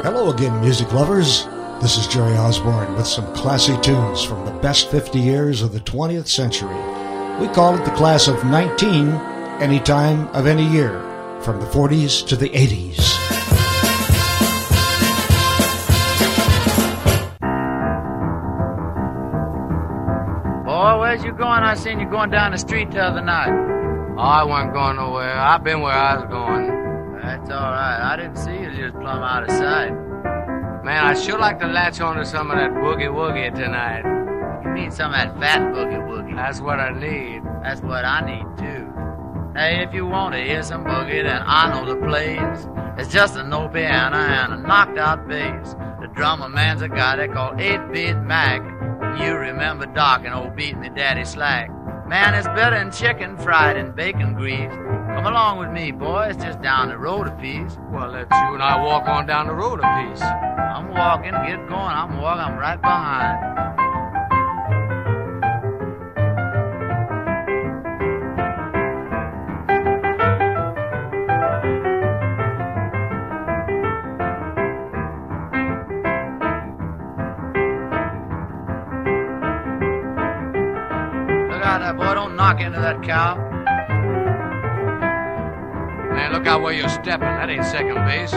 Hello again, music lovers. This is Jerry Osborne with some classy tunes from the best 50 years of the 20th century. We call it the class of 19, any time of any year, from the 40s to the 80s. Boy, where's you going? I seen you going down the street the other night. Oh, I wasn't going nowhere. I've been where I was going. That's all right. I didn't see you just plumb out of sight. Man, I sure like to latch on to some of that boogie-woogie tonight. You mean some of that fat boogie-woogie? That's what I need. That's what I need, too. Hey, if you want to hear some boogie, then I know the place. It's just a no piano and a knocked-out bass. The drummer man's a guy they call 8-Beat Mac. You remember Doc and old Beat Me Daddy Slack. Man, it's better than chicken fried in bacon grease. Come along with me, boy. It's just down the road a piece. Well, let you and I walk on down the road a piece. I'm walking. Get going. I'm walking. I'm right behind. Look out there, boy. Don't knock into that cow. Man, look out where you're stepping. That ain't second base.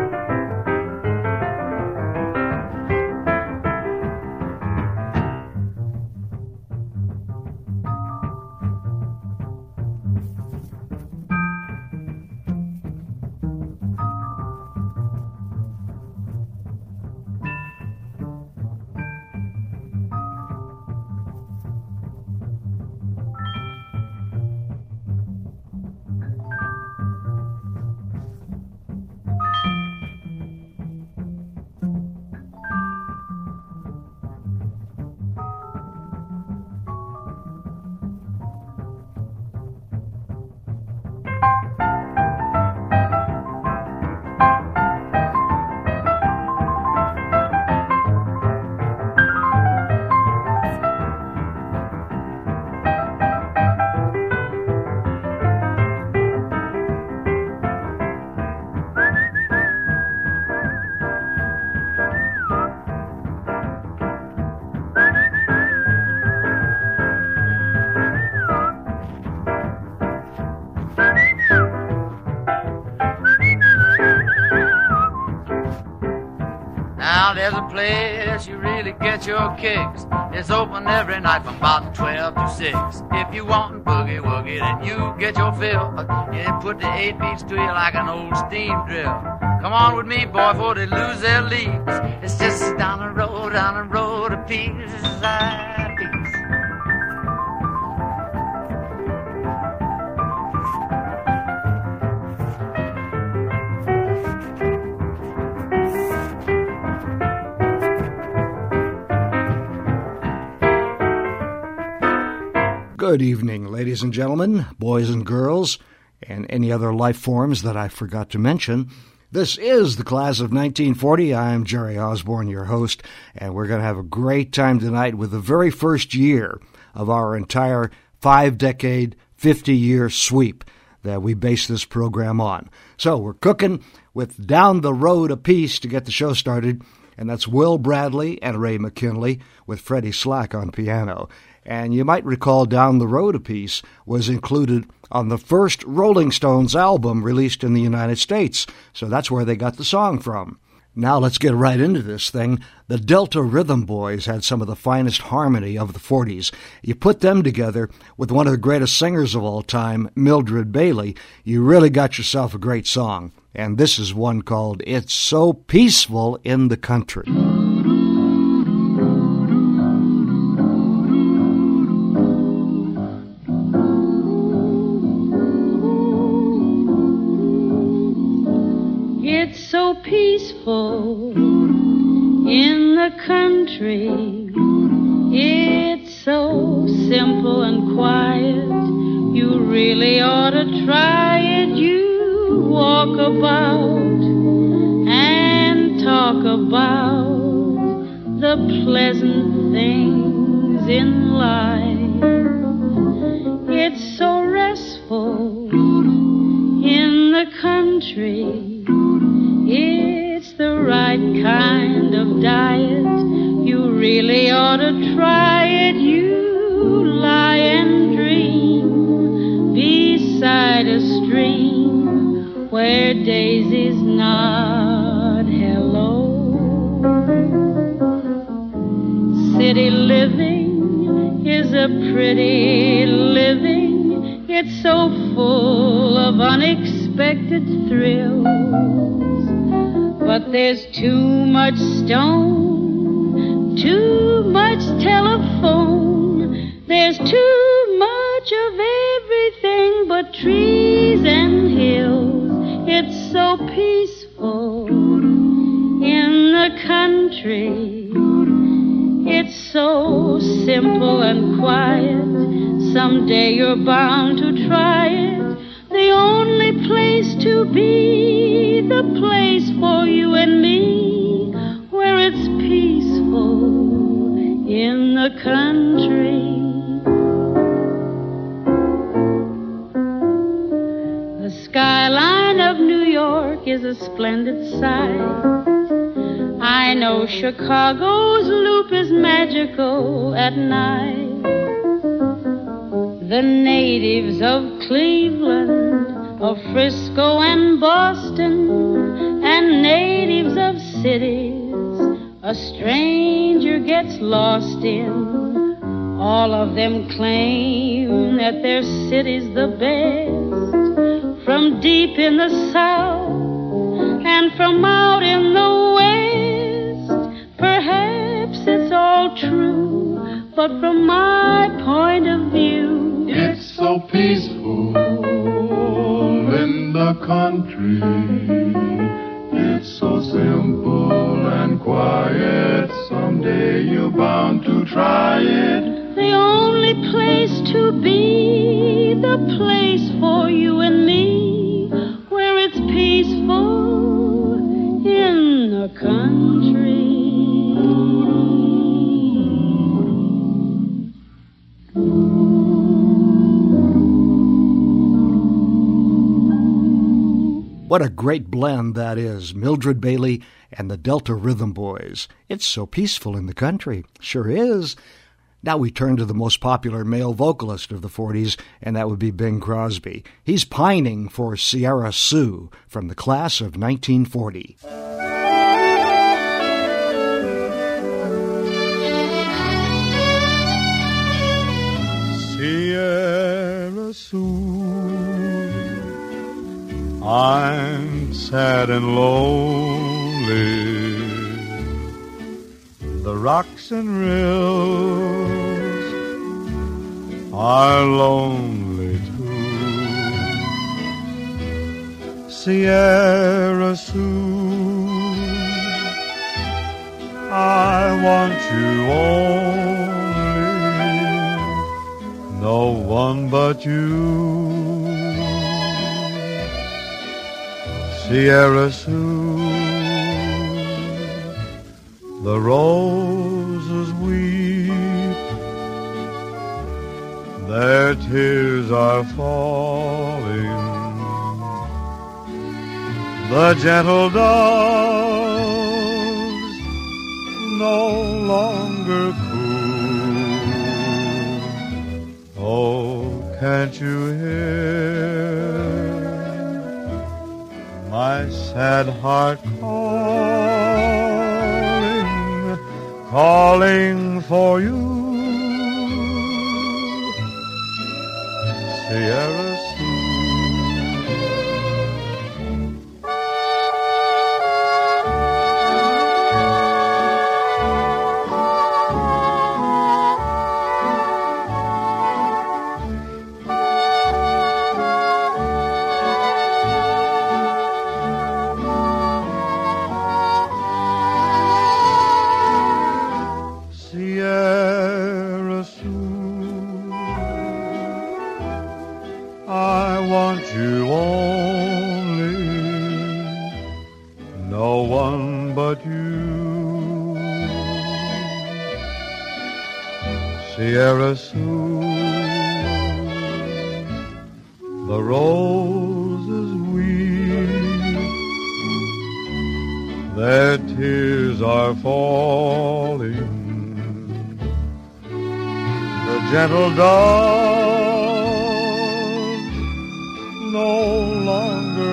There's a place you really get your kicks. It's open every night from about 12 to 6. If you want boogie woogie, then you get your fill. You put the 8 beats to you like an old steam drill. Come on with me, boy, before they lose their leads. It's just down the road a piece. Good evening, ladies and gentlemen, boys and girls, and any other life forms that I forgot to mention. This is the class of 1940. I'm Jerry Osborne, your host, and we're going to have a great time tonight with the very first year of our entire 5-decade, 50-year sweep that we base this program on. So we're cooking with Down the Road a piece to get the show started, and that's Will Bradley and Ray McKinley with Freddie Slack on piano. And you might recall Down the Road a Piece was included on the first Rolling Stones album released in the United States. So that's where they got the song from. Now let's get right into this thing. The Delta Rhythm Boys had some of the finest harmony of the 40s. You put them together with one of the greatest singers of all time, Mildred Bailey, you really got yourself a great song. And this is one called It's So Peaceful in the Country. So peaceful in the country, it's so simple and quiet, you really ought to try it. You walk about and talk about the pleasant things in life. It's so restful in the country, it's the right kind of diet, you really ought to try it. You lie and dream beside a stream where daisies nod hello. City living is a pretty living. It's so full of unexpected thrills. But there's too much stone, too much telephone. There's too much of everything but trees and hills. It's so peaceful in the country. It's so simple and quiet. Someday you're bound to try it. The only place to be, the place for you and me, where it's peaceful in the country. The skyline of New York is a splendid sight. I know Chicago's loop is magical at night. The natives of Cleveland, of Frisco and Boston, and natives of cities a stranger gets lost in, all of them claim that their city's the best. From deep in the South and from out in the West, perhaps it's all true, but from my point of view, it's so peaceful in the country. It's so simple and quiet. Someday you're bound to try it. The only place to be, the place for you and me, where it's peaceful in the country. What a great blend that is, Mildred Bailey and the Delta Rhythm Boys. It's so peaceful in the country. Sure is. Now we turn to the most popular male vocalist of the 40s, and that would be Bing Crosby. He's pining for Sierra Sue from the class of 1940. Sierra Sue, I'm sad and lonely. The rocks and rills are lonely too. Sierra Sue, I want you only, no one but you. Sierra Sue, the roses weep, their tears are falling, the gentle doves no longer coo. Oh, can't you hear my sad heart calling for you? Sierra Sue. Sierra Sue, I want you only, no one but you. Sierra Sue, the roses weep, their tears are falling. The gentle doves no longer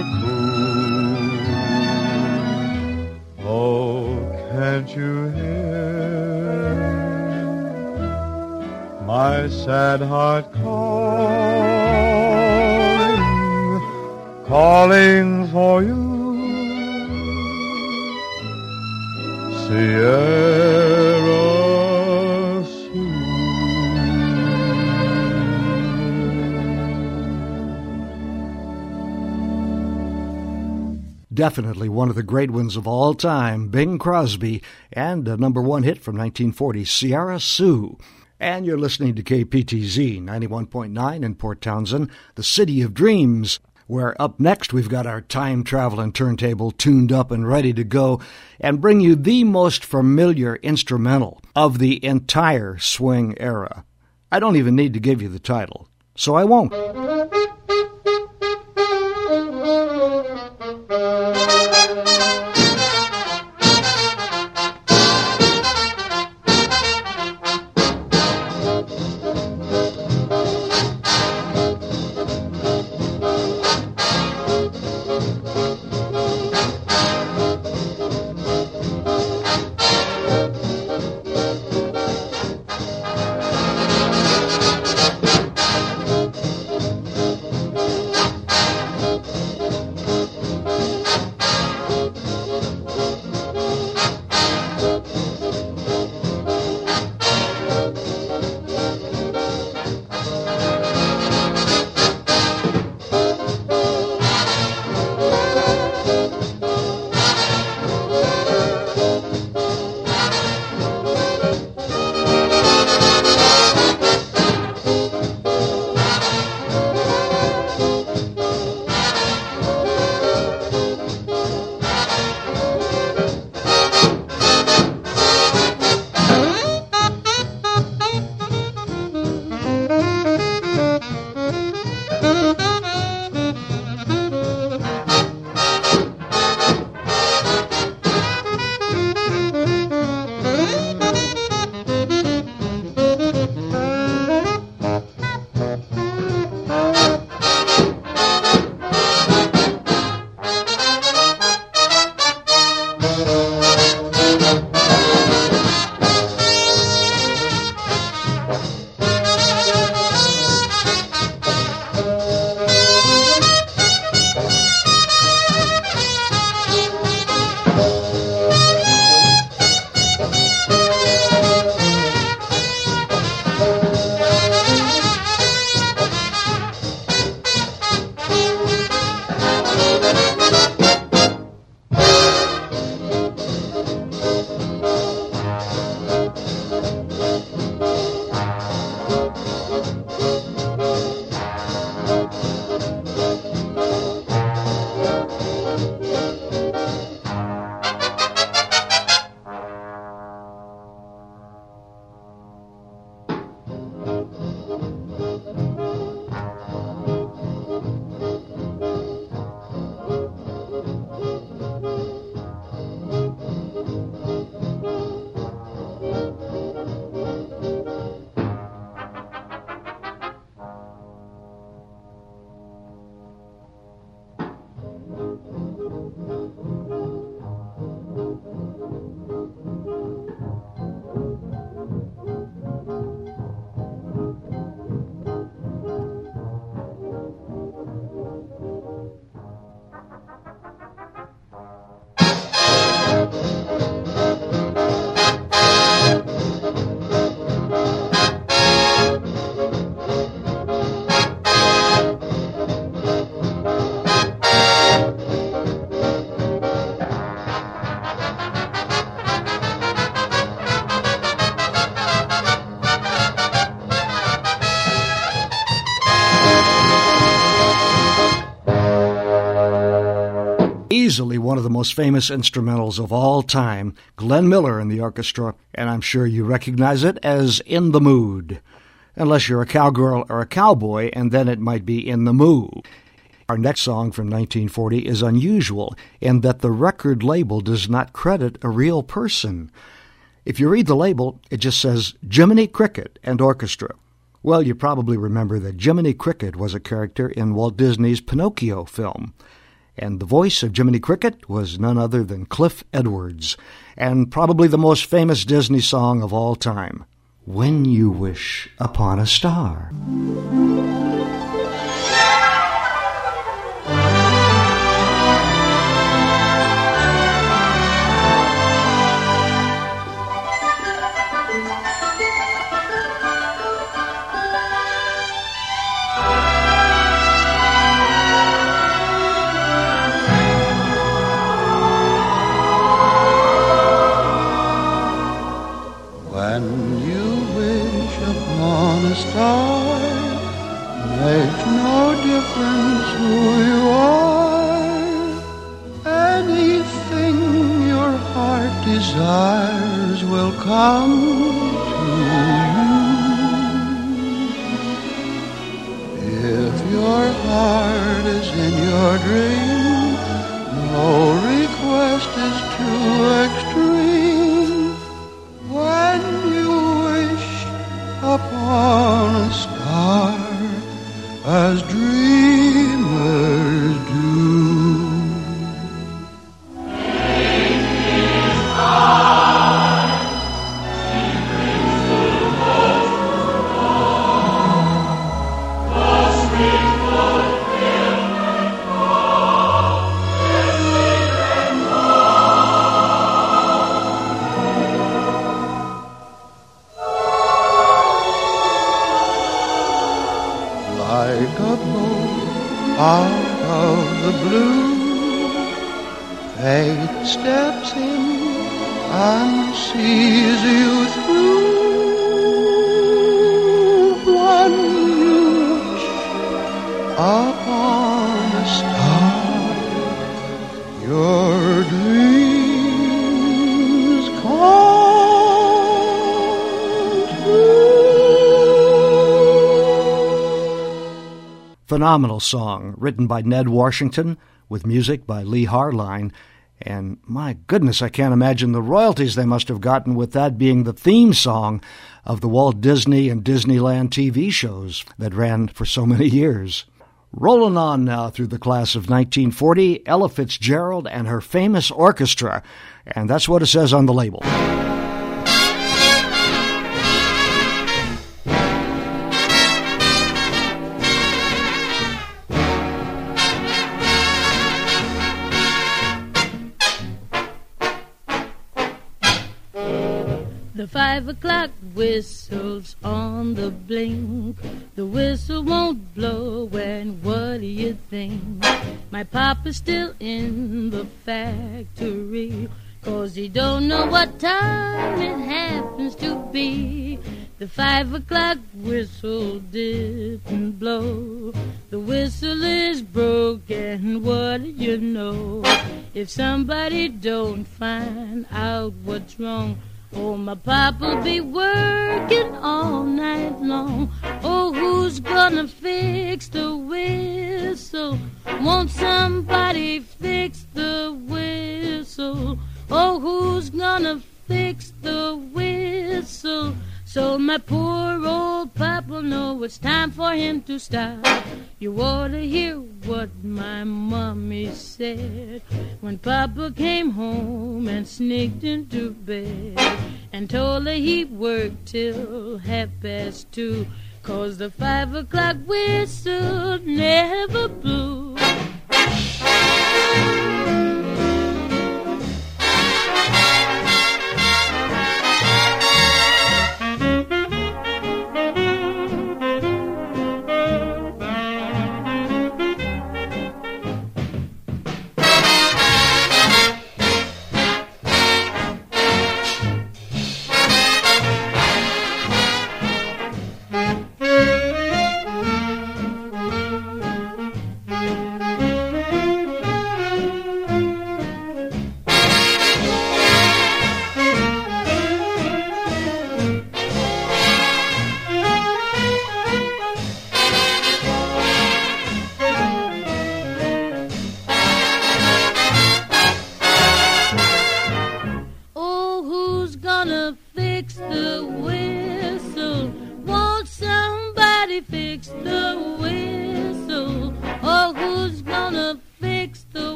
coo. Oh, can't you hear my sad heart calling for you? Sierra Sioux. Definitely one of the great ones of all time, Bing Crosby, and a number one hit from 1940, Sierra Sioux. And you're listening to KPTZ 91.9 in Port Townsend, the City of Dreams, where up next we've got our time-traveling turntable tuned up and ready to go and bring you the most familiar instrumental of the entire swing era. I don't even need to give you the title, so I won't. Easily one of the most famous instrumentals of all time, Glenn Miller and the orchestra, and I'm sure you recognize it as In the Mood. Unless you're a cowgirl or a cowboy, and then it might be In the Mood. Our next song from 1940 is unusual in that the record label does not credit a real person. If you read the label, it just says Jiminy Cricket and Orchestra. Well, you probably remember that Jiminy Cricket was a character in Walt Disney's Pinocchio film. And the voice of Jiminy Cricket was none other than Cliff Edwards, and probably the most famous Disney song of all time, When You Wish Upon a Star. When you wish upon a star, makes no difference who you are. Anything your heart desires will come to you. If your heart is in your dream, no request is too extreme. When you wish upon a star, as dreamers do. Like a boat out of the blue, fate steps in and sees you through. When you wish upon a star, your dreams come true. Phenomenal song, written by Ned Washington, with music by Lee Harline. And my goodness, I can't imagine the royalties they must have gotten with that being the theme song of the Walt Disney and Disneyland TV shows that ran for so many years. Rolling on now through the class of 1940, Ella Fitzgerald and her famous orchestra. And that's what it says on the label. The 5 o'clock whistle's on the blink. The whistle won't blow, and what do you think? My papa's still in the factory, 'cause he don't know what time it happens to be. The 5 o'clock whistle didn't blow. The whistle is broken, what do you know? If somebody don't find out what's wrong, oh, my papa'll be working all night long. Oh, who's gonna fix the whistle? Won't somebody fix the whistle? Oh, who's gonna fix the whistle? So my poor old papa'll know it's time for him to stop. You ought to hear what my mommy said when Papa came home and sneaked into bed and told her he'd work till 2:30, 'cause the 5 o'clock whistle never blew.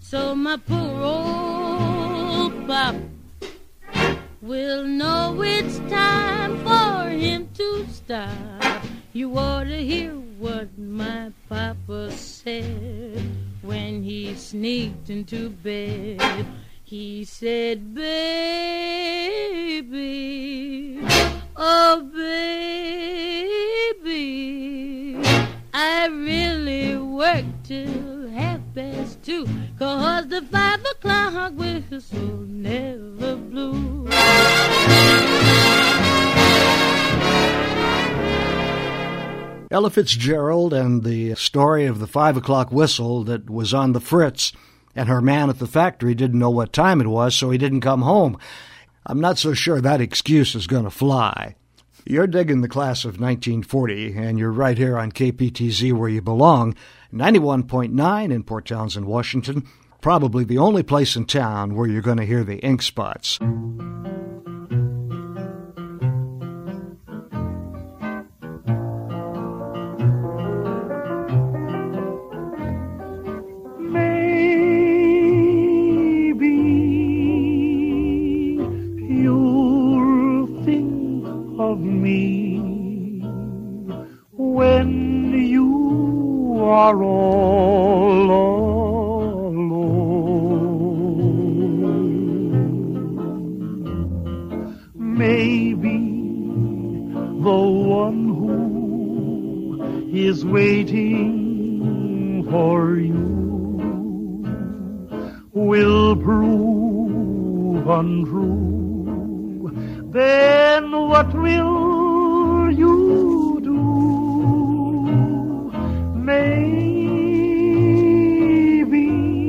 so my poor old pop will know it's time for him to stop. You ought to hear what my papa said when he sneaked into bed. He said, baby, oh baby, I really worked till 2:30, 'cause the 5 o'clock whistle never blew. Ella Fitzgerald and the story of the 5 o'clock whistle that was on the fritz, and her man at the factory didn't know what time it was, so he didn't come home. I'm not so sure that excuse is going to fly. You're digging the class of 1940, and you're right here on KPTZ where you belong, 91.9 in Port Townsend, Washington, probably the only place in town where you're going to hear the Ink Spots. Are all alone. Maybe the one who is waiting for you will prove untrue. Then what will you do? Maybe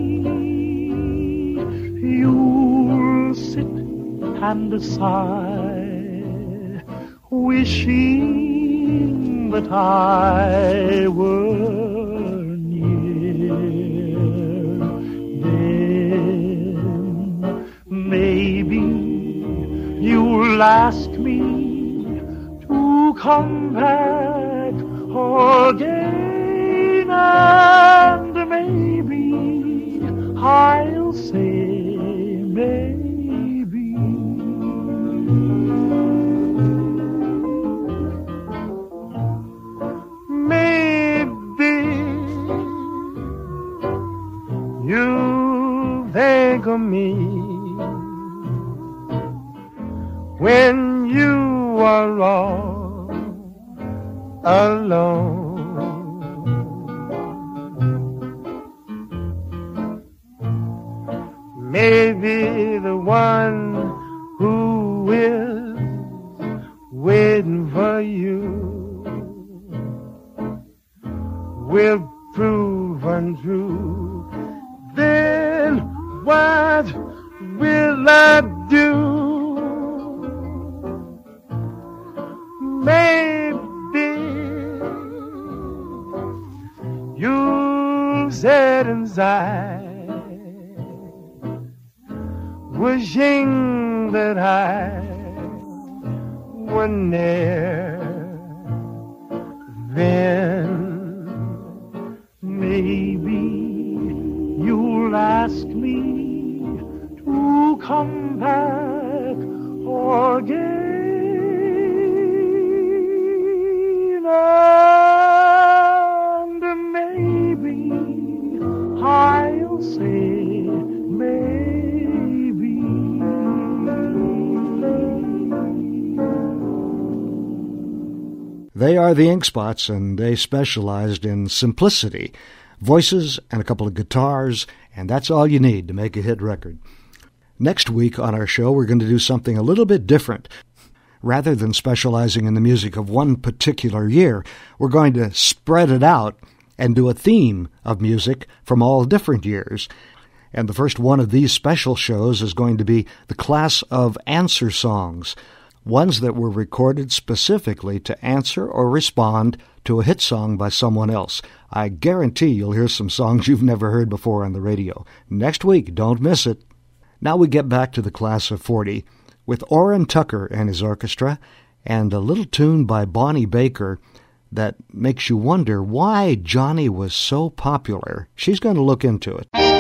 you'll sit and sigh, wishing that I were near. Then maybe you'll ask me to come back again. And maybe I'll say maybe. Maybe you think of me when you are all alone. Maybe the one who is waiting for you will prove untrue. Then what will I do? Maybe you'll sit inside, wishing that I were near. Then maybe you'll ask me to come back again. And maybe I'll say maybe. They are the Ink Spots, and they specialized in simplicity, voices and a couple of guitars, and that's all you need to make a hit record. Next week on our show, we're going to do something a little bit different. Rather than specializing in the music of one particular year, we're going to spread it out and do a theme of music from all different years. And the first one of these special shows is going to be the class of answer songs, ones that were recorded specifically to answer or respond to a hit song by someone else. I guarantee you'll hear some songs you've never heard before on the radio. Next week, don't miss it. Now we get back to the class of 40 with Orrin Tucker and his orchestra and a little tune by Bonnie Baker that makes you wonder why Johnny was so popular. She's going to look into it.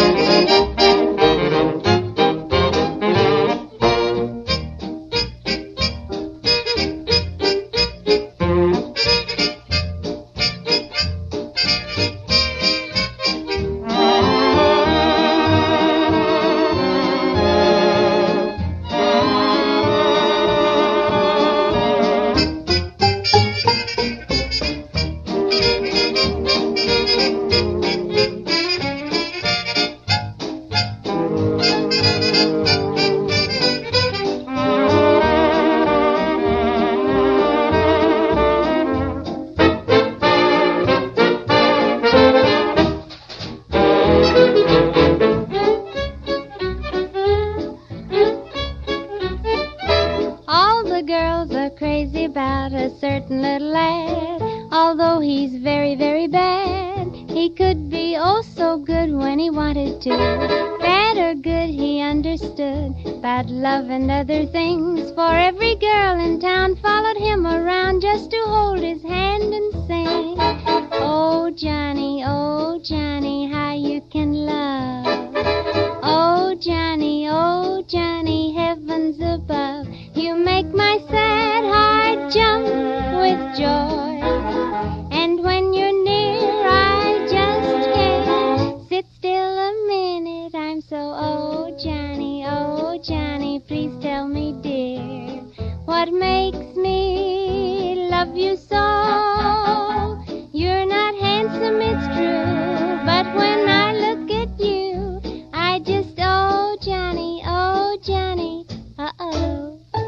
Love and other things, for every girl in town followed him around just to hold his hand and sing. Oh, Johnny, how you can love. Oh, Johnny, heavens above. You make my sad heart jump with joy. And when you're near, I just can't sit still a minute. I'm so, oh, Johnny, please tell me, dear, what makes me love you so? You're not handsome, it's true, but when I look at you, I just, oh, Johnny, uh-oh.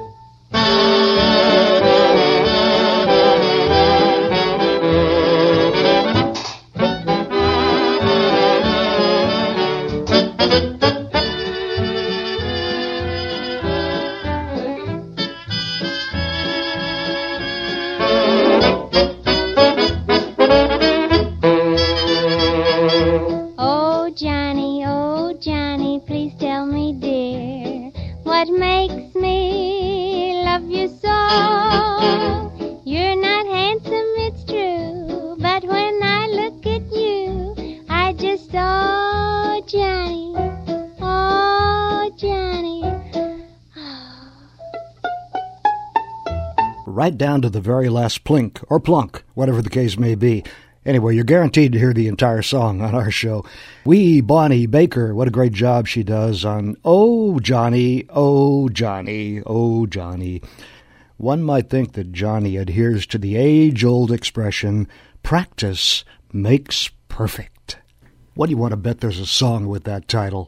Right down to the very last plink, or plunk, whatever the case may be. Anyway, you're guaranteed to hear the entire song on our show. Wee Bonnie Baker, what a great job she does on Oh, Johnny, oh, Johnny, oh, Johnny. One might think that Johnny adheres to the age-old expression, practice makes perfect. What do you want to bet there's a song with that title?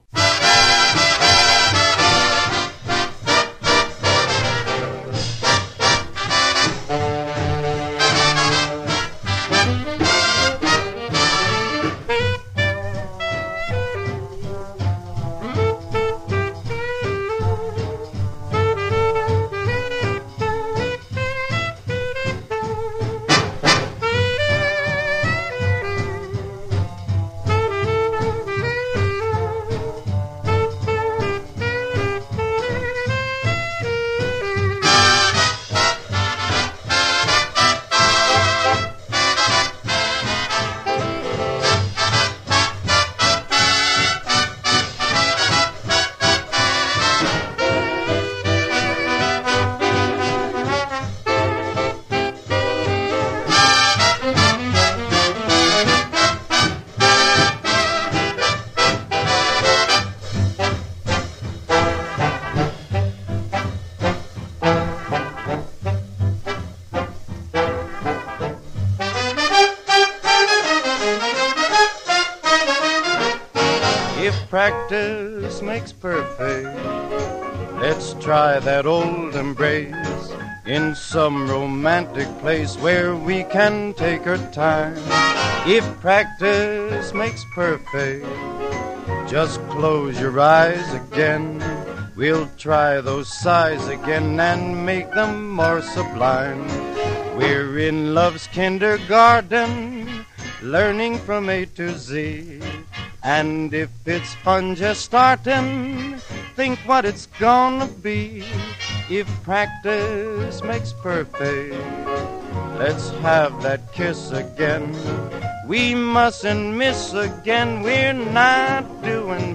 Practice makes perfect. Let's try that old embrace in some romantic place where we can take our time. If practice makes perfect, just close your eyes again. We'll try those sighs again and make them more sublime. We're in love's kindergarten, learning from A to Z. And if it's fun just starting, think what it's gonna be. If practice makes perfect, let's have that kiss again. We mustn't miss again, we're not doing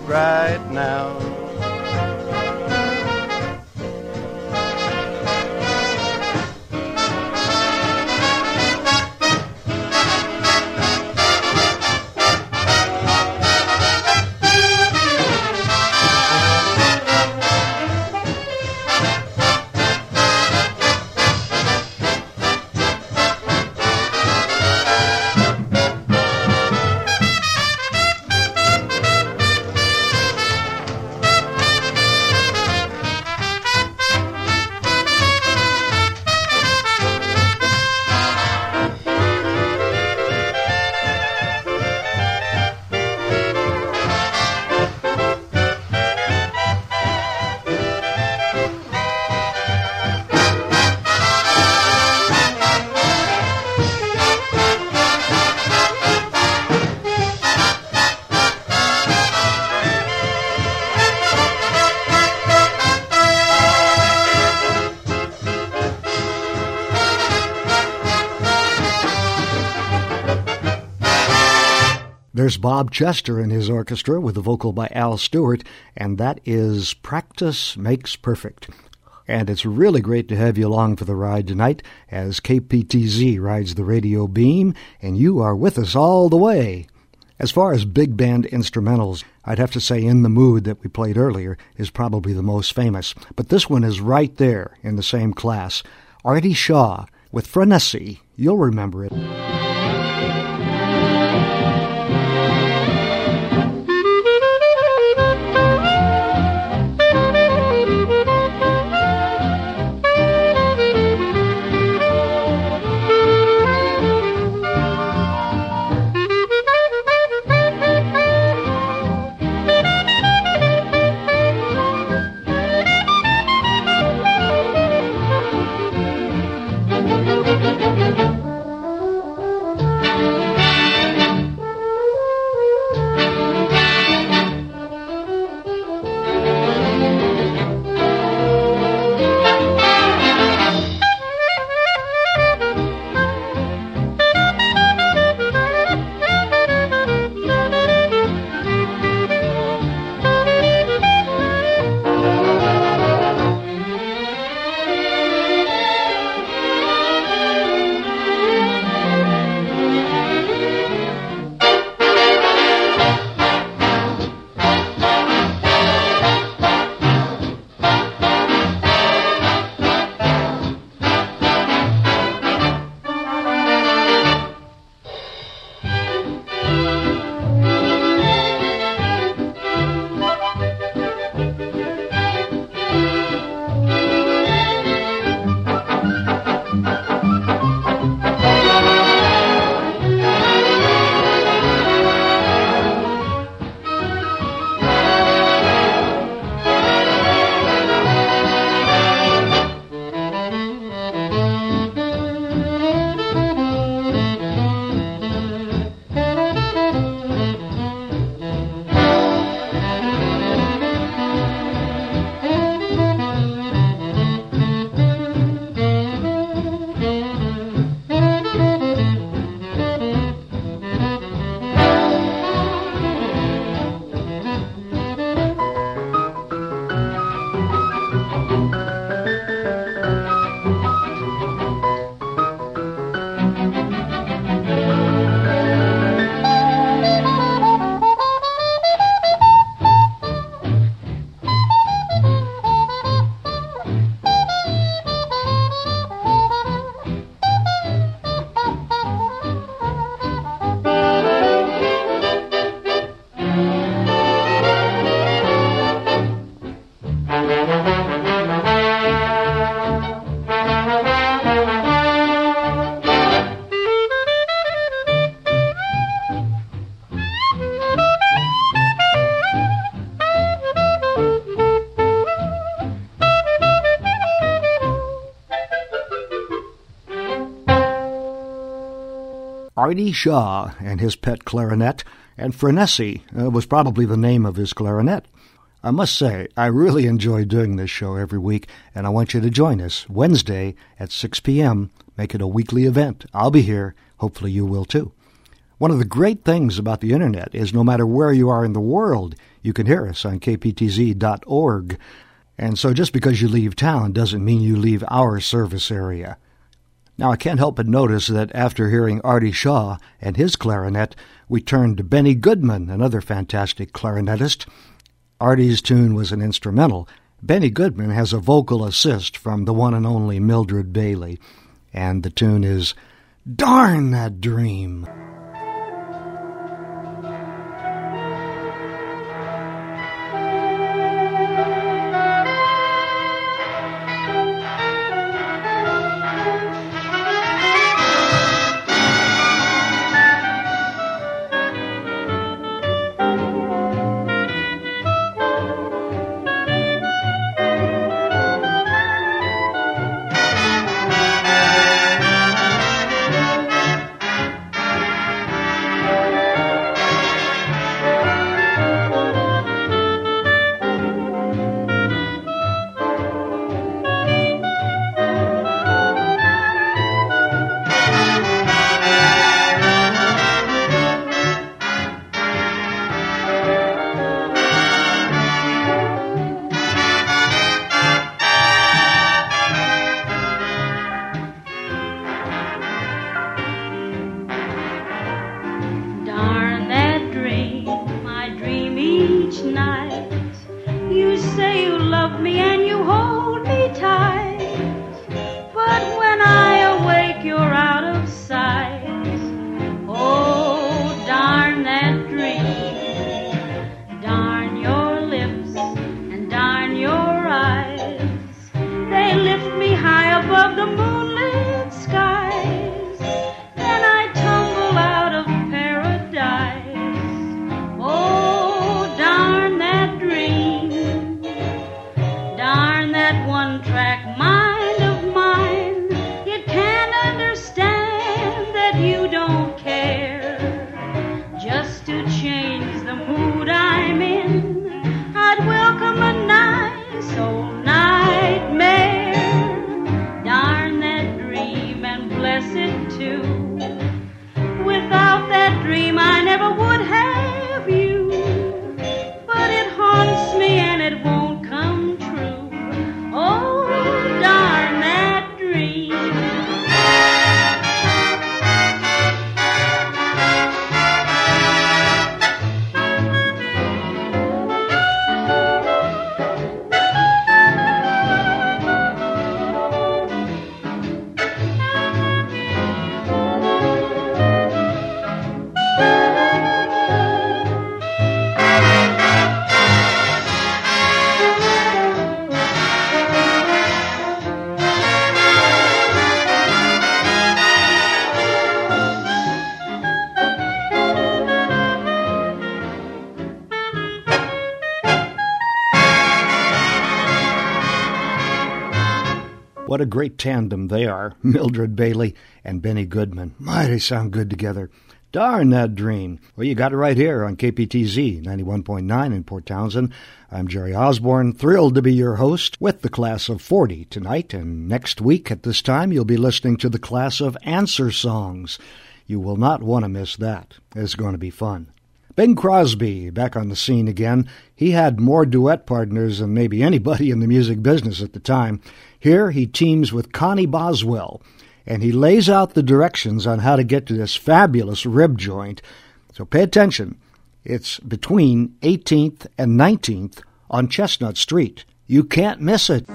right now. There's Bob Chester and his orchestra with a vocal by Al Stewart, and that is Practice Makes Perfect. And it's really great to have you along for the ride tonight as KPTZ rides the radio beam, and you are with us all the way. As far as big band instrumentals, I'd have to say In the Mood that we played earlier is probably the most famous, but this one is right there in the same class. Artie Shaw with Frenesy. You'll remember it. Artie Shaw and his pet clarinet, and Frenesy was probably the name of his clarinet. I must say, I really enjoy doing this show every week, and I want you to join us Wednesday at 6 p.m. Make it a weekly event. I'll be here. Hopefully you will too. One of the great things about the Internet is no matter where you are in the world, you can hear us on kptz.org. And so just because you leave town doesn't mean you leave our service area. Now, I can't help but notice that after hearing Artie Shaw and his clarinet, we turned to Benny Goodman, another fantastic clarinetist. Artie's tune was an instrumental. Benny Goodman has a vocal assist from the one and only Mildred Bailey, and the tune is Darn That Dream. What a great tandem they are, Mildred Bailey and Benny Goodman. My, they sound good together. Darn That Dream. Well, you got it right here on KPTZ 91.9 in Port Townsend. I'm Jerry Osborne, thrilled to be your host with the Class of 40 tonight, and next week at this time you'll be listening to the Class of Answer Songs. You will not want to miss that. It's going to be fun. Bing Crosby, back on the scene again. He had more duet partners than maybe anybody in the music business at the time. Here he teams with Connie Boswell, and he lays out the directions on how to get to this fabulous rib joint. So pay attention. It's between 18th and 19th on Chestnut Street. You can't miss it.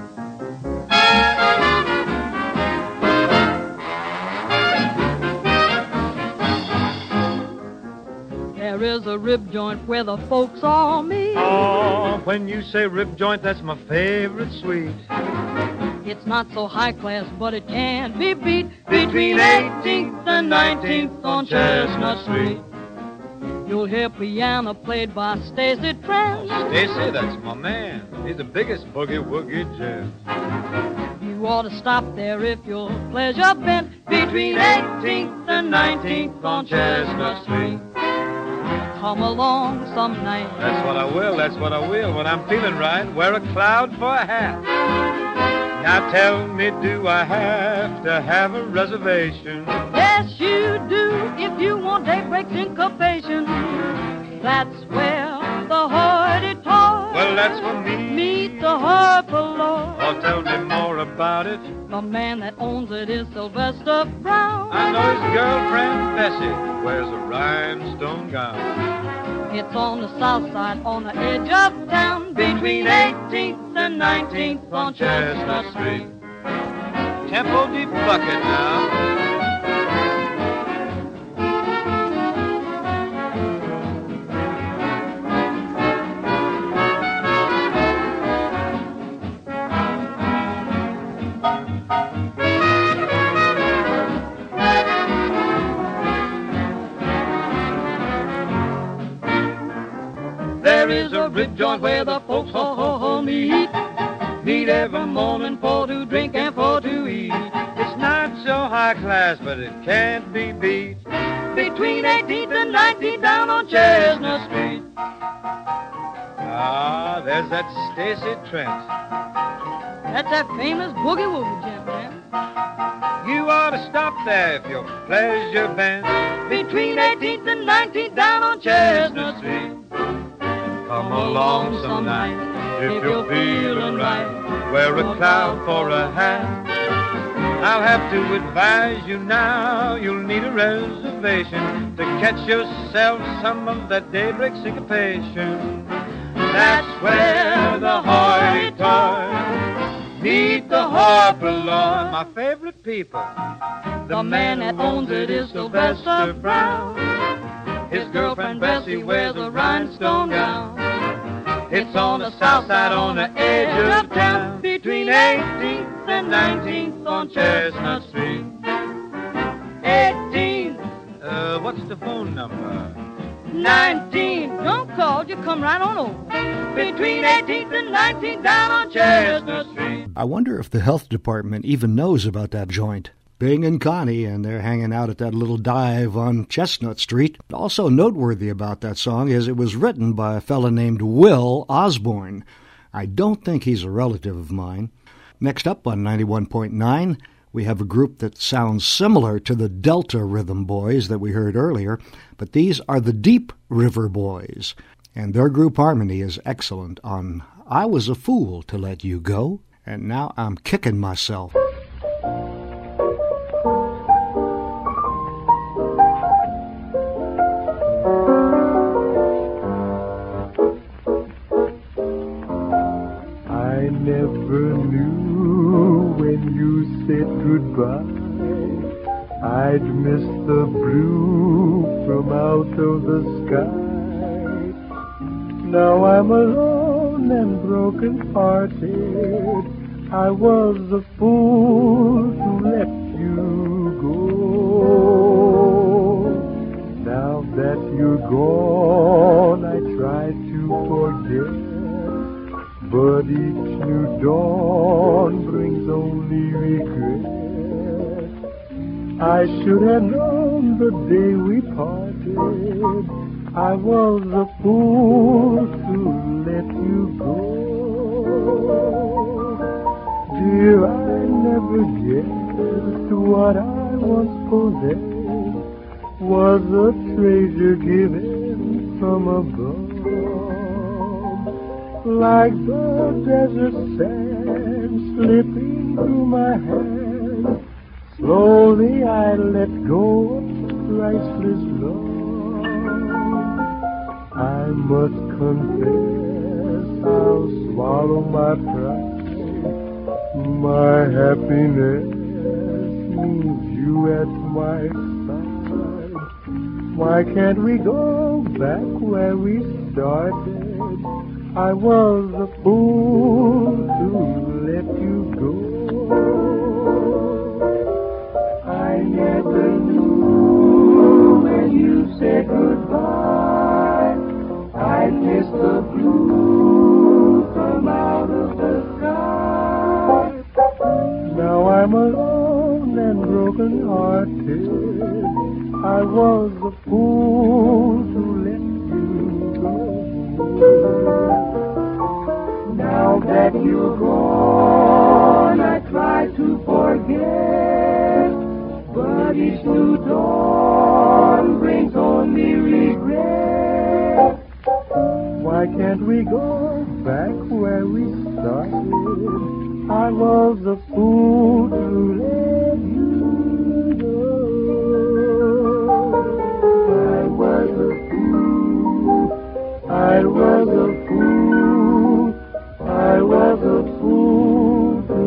There is a rib joint where the folks all meet. Oh, when you say rib joint, that's my favorite sweet. It's not so high class, but it can't be beat. Between 18th and 19th on Chestnut Street. You'll hear piano played by Stacy Trent. Stacy, that's my man. He's the biggest boogie-woogie gent. You ought to stop there if your pleasure bent. Between 18th and 19th on Chestnut Street. Come along some night. That's what I will, that's what I will. When I'm feeling right, wear a cloud for a hat. Now tell me, do I have to have a reservation? Yes, you do, if you want daybreak syncopation. That's where the heart well, that's for me. Meet the Harper Lord. Oh, tell me more about it. The man that owns it is Sylvester Brown. I know his girlfriend, Bessie, wears a rhinestone gown. It's on the south side, on the edge of town, between 18th and 19th on Chestnut Street. Tempo de Bucket now. There is a rib joint where the folks all meet. Meet every morning for to drink and for to eat. It's not so high class, but it can't be beat. Between 18th and 19th down on Chestnut Street. Ah, there's that Stacy Trent. That's that famous boogie-woogie gent, man. You ought to stop there if your pleasure bent. Between 18th and 19th down on Chestnut Street. Come along some night, if you're feeling right. Wear a cloud for a hat. I'll have to advise you now, you'll need a reservation to catch yourself some of that daybreak syncopation. That's where the hoity-toity meet the Harper Lord, my favorite people. The man that owns it is Sylvester Brown. His girlfriend Bessie wears a rhinestone gown. It's on the south side, on the edge of town, between 18th and 19th on Chestnut Street. 18th. What's the phone number? 19th. Don't call, you come right on over. Between 18th and 19th down on Chestnut Street. I wonder if the health department even knows about that joint. Bing and Connie, and they're hanging out at that little dive on Chestnut Street. Also noteworthy about that song is it was written by a fella named Will Osborne. I don't think he's a relative of mine. Next up on 91.9, we have a group that sounds similar to the Delta Rhythm Boys that we heard earlier, but these are the Deep River Boys, and their group harmony is excellent on I Was a Fool to Let You Go, and now I'm kicking myself. I never knew when you said goodbye I'd miss the blue from out of the sky. Now I'm alone and broken-hearted. I was a fool to let you go. Now that you're gone, I try to forget, but each new dawn brings only regret. I should have known the day we parted. I was a fool to let you go. Dear, I never guessed what I once possessed was a treasure given from above. Like the desert sand slipping through my hands, slowly I let go of priceless love. I must confess I'll swallow my pride. My happiness means you at my side. Why can't we go back where we started? I was a fool to let you go. I never knew when you said goodbye I'd miss the blue come out of the sky. Now I'm alone and broken-hearted. I was a fool to let you go. Now that you're gone, I try to forget, but each new dawn brings only regret. Why can't we go back where we started. I was a fool to let you go. I was a fool. I was a fool. I was a fool to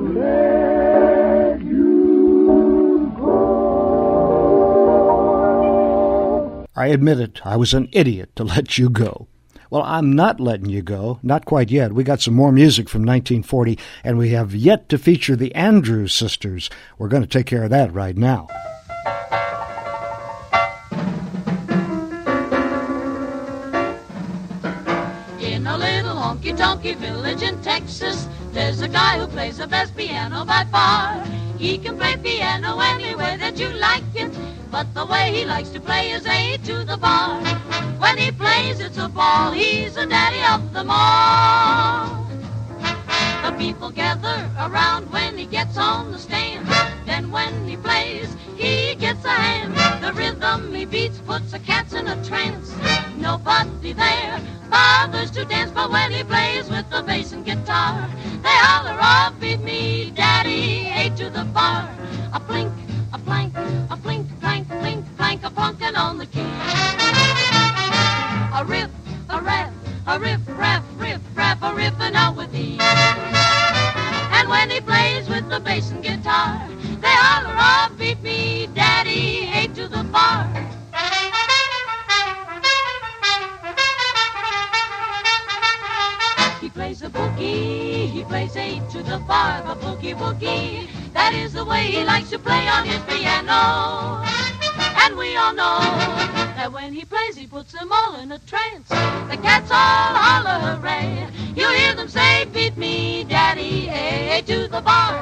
let you go. I admit it, I was an idiot to let you go. Well, I'm not letting you go, not quite yet. We got some more music from 1940, and we have yet to feature the Andrews Sisters. We're going to take care of that right now. In a little honky-tonky village in Texas, there's a guy who plays the best piano by far. He can play piano any way that you like it, but the way he likes to play is A to the bar. When he plays, it's a ball. He's the daddy of them all. The people gather around when he gets on the stand. Then when he plays, he gets a hand. The rhythm he beats puts the cats in a trance. Nobody there bothers to dance, but when he plays with the bass and guitar, they holler, "Oh, beat me, daddy, A to the bar." A plink, a plank, a plink, plank, plink, plank, a plunkin' on the key. A riff, a rap, a riff, rap, a riffin' out with ease. And when he plays with the bass and guitar, they holler, "Oh, beat me, daddy, A to the bar." He plays a boogie, he plays A to the bar, the boogie woogie. That is the way he likes to play on his piano. And we all know that when he plays, he puts them all in a trance. The cats all holler hooray. You hear them say, "Beat me, daddy, A to the bar."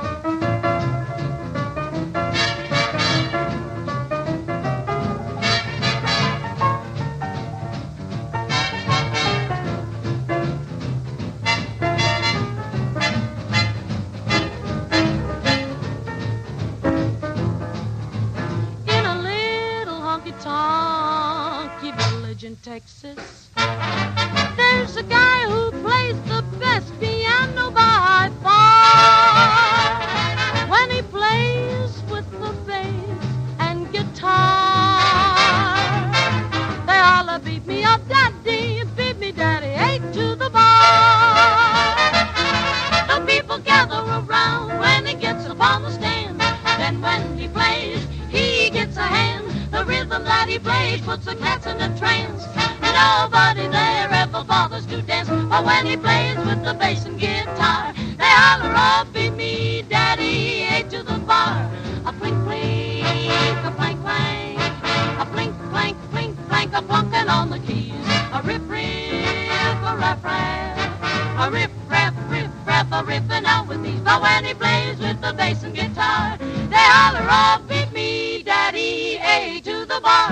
Texas, there's a guy who plays the best piano by far. When he plays with the bass and guitar, they all beat me up, daddy, beat me, daddy, A to the bar. The people gather around when he gets up on the stand. Then when he plays, he gets a hand. The rhythm that he plays puts the cats in a trance. Nobody there ever bothers to dance, but when he plays with the bass and guitar, they holler, "Oh, beat me, daddy, A to the bar." A plink, plink, a plank, plank, a plink, plank, plink, plank, a plunkin' on the keys. A riff, riff, a rap, rap, a riff, rap, a riffin' out with these. But when he plays with the bass and guitar, they holler, "Oh, beat me, daddy, A to the bar."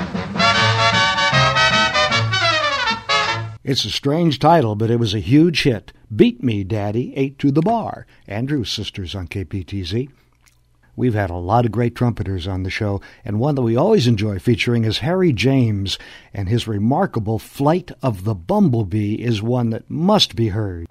It's a strange title, but it was a huge hit. Beat Me, Daddy, A to the Bar. Andrews Sisters on KPTZ. We've had a lot of great trumpeters on the show, and one that we always enjoy featuring is Harry James, and his remarkable Flight of the Bumblebee is one that must be heard.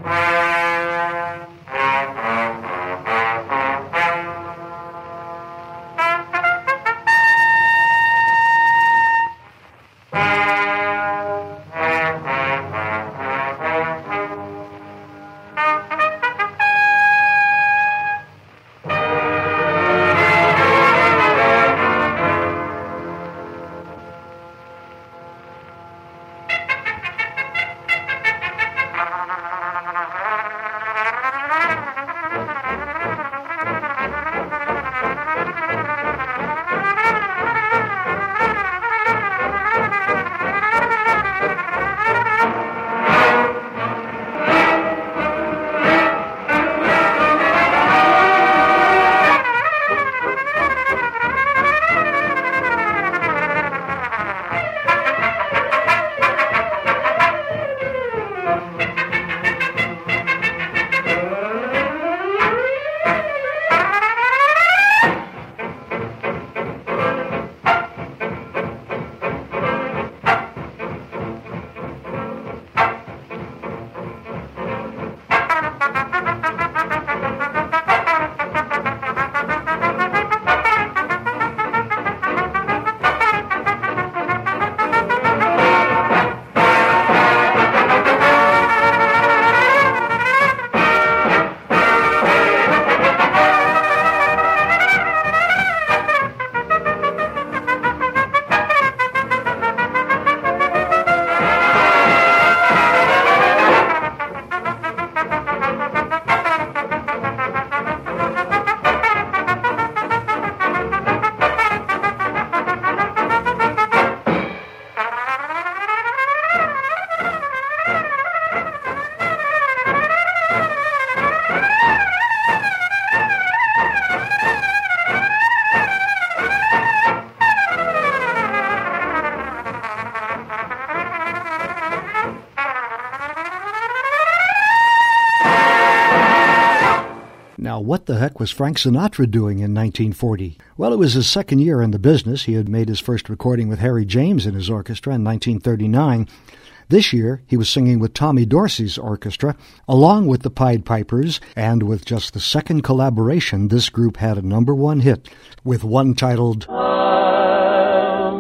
Now, what the heck was Frank Sinatra doing in 1940? Well, it was his second year in the business. He had made his first recording with Harry James in his orchestra in 1939. This year, he was singing with Tommy Dorsey's orchestra, along with the Pied Pipers, and with just the second collaboration, this group had a #1 hit, with one titled, I'll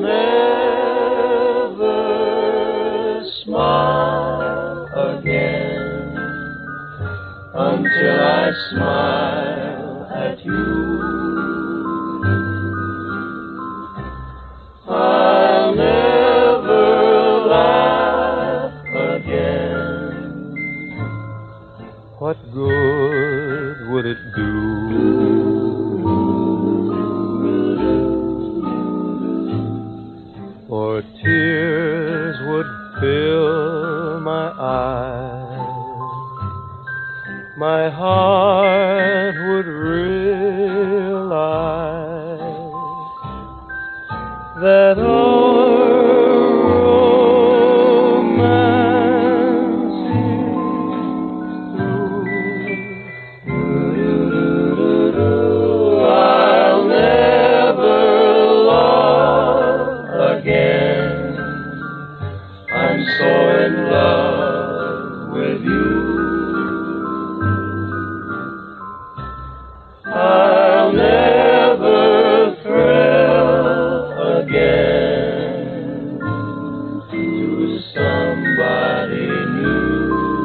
never smile again until I smile at you. I'll never laugh again. What good would it do? For tears would fill my eyes, my heart would realize that our romance is through. I'll never love again. I'm so in love with you. I'll never thrill again to somebody new.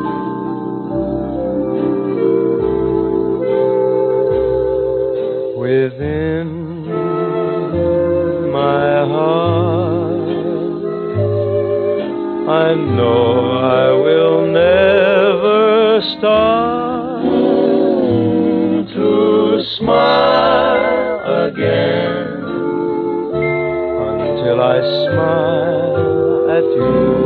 Within my heart, I know I will never start to smile again until I smile at you.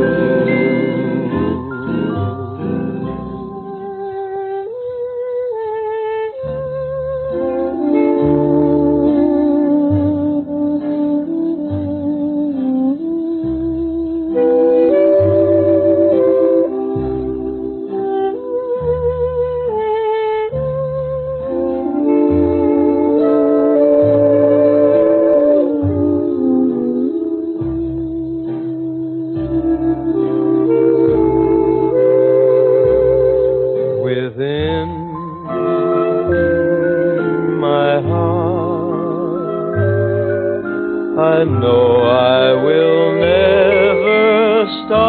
Within my heart, I know I will never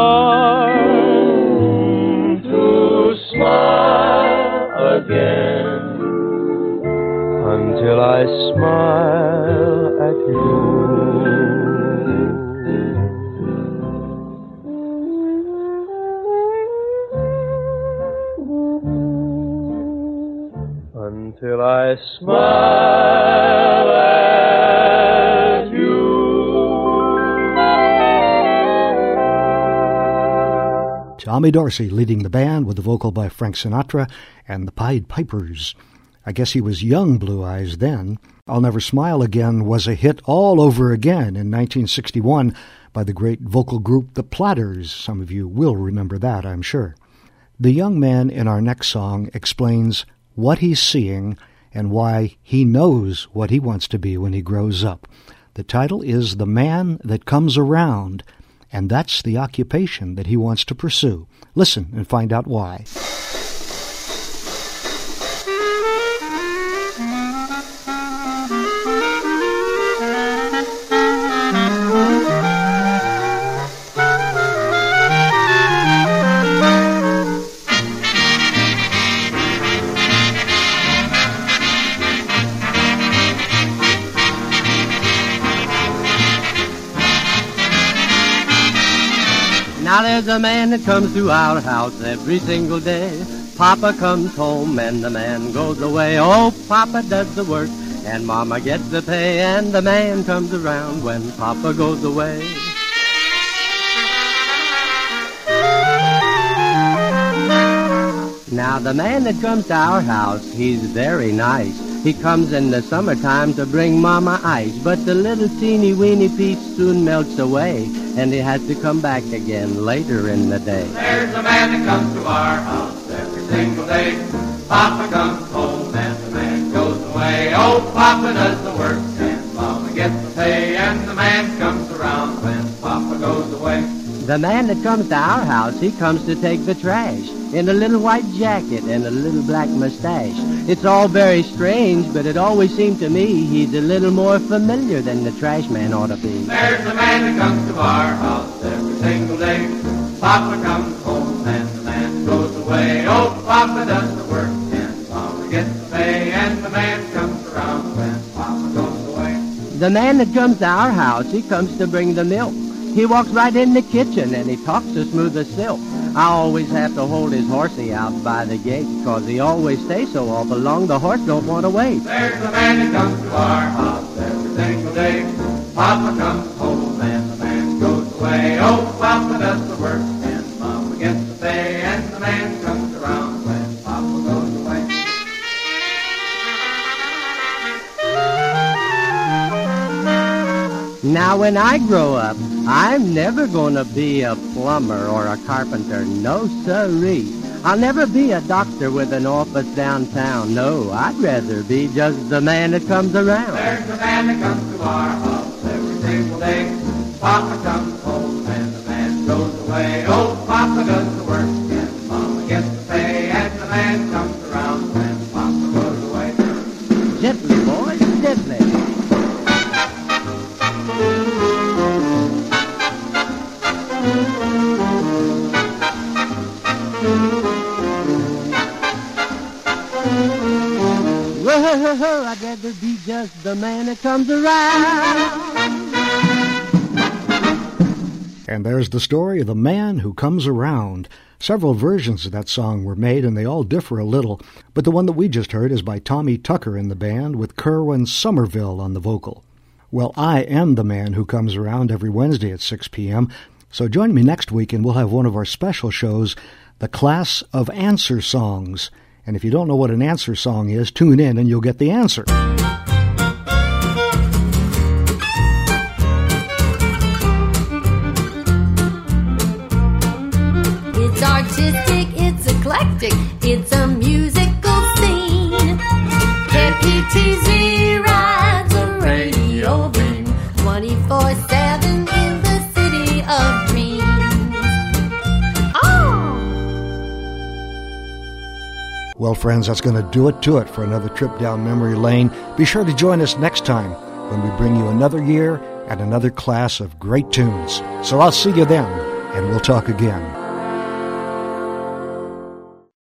start to smile again until I smile at you. Until I smile at you. Tommy Dorsey leading the band with the vocal by Frank Sinatra and the Pied Pipers. I guess he was young Blue Eyes then. I'll Never Smile Again was a hit all over again in 1961 by the great vocal group The Platters. Some of you will remember that, I'm sure. The young man in our next song explains what he's seeing and why he knows what he wants to be when he grows up. The title is The Man That Comes Around, and that's the occupation that he wants to pursue. Listen and find out why. Now there's a man that comes to our house every single day. Papa comes home and the man goes away. Oh, Papa does the work and Mama gets the pay, and the man comes around when Papa goes away. Now the man that comes to our house, he's very nice. He comes in the summertime to bring Mama ice, but the little teeny weeny piece soon melts away, and he has to come back again later in the day. There's a man that comes to our house every single day. Papa comes home and the man Oh, Papa does the work and Mama gets the pay, and the man comes around when Papa goes away. The man that comes to our house, he comes to take the trash in a little white jacket and a little black mustache. It's all very strange, but it always seemed to me he's a little more familiar than the trash man ought to be. There's the man that comes to our house every single day. Papa comes home and the man goes away. Oh, Papa does the work and Mama gets the pay, and the man comes around when Papa goes away. The man that comes to our house, he comes to bring the milk. He walks right in the kitchen and he talks so smooth as silk. I always have to hold his horsey out by the gate, 'cause he always stays so awful long the horse don't want to wait. There's the man that comes to our house every single day. Papa comes home and the man goes away. Oh, Papa does the work and Mama gets the pay, and the man comes around when Papa goes away. Now when I grow up, I'm never gonna be a plumber or a carpenter, no siree. I'll never be a doctor with an office downtown, no, I'd rather be just the man that comes around. There's the man that comes to our house every single day. Papa comes home and the man goes away. Oh, Papa does the work and Mama gets the pay, and the man comes around when Papa goes away. Gently, boys, gently. Whoa, I'd rather be just the man that comes around. And there's the story of the man who comes around. Several versions of that song were made, and they all differ a little, but the one that we just heard is by Tommy Tucker in the band, with Kerwin Somerville on the vocal. Well, I am the man who comes around every Wednesday at 6 p.m., so join me next week and we'll have one of our special shows, The Class of Answer Songs. And if you don't know what an answer song is, tune in and you'll get the answer. It's artistic, it's eclectic, it's a musical scene. KPTZ rides a radio beam 24/7 in the city of dreams. Well, friends, that's going to do it for another trip down memory lane. Be sure to join us next time when we bring you another year and another class of great tunes. So I'll see you then, and we'll talk again.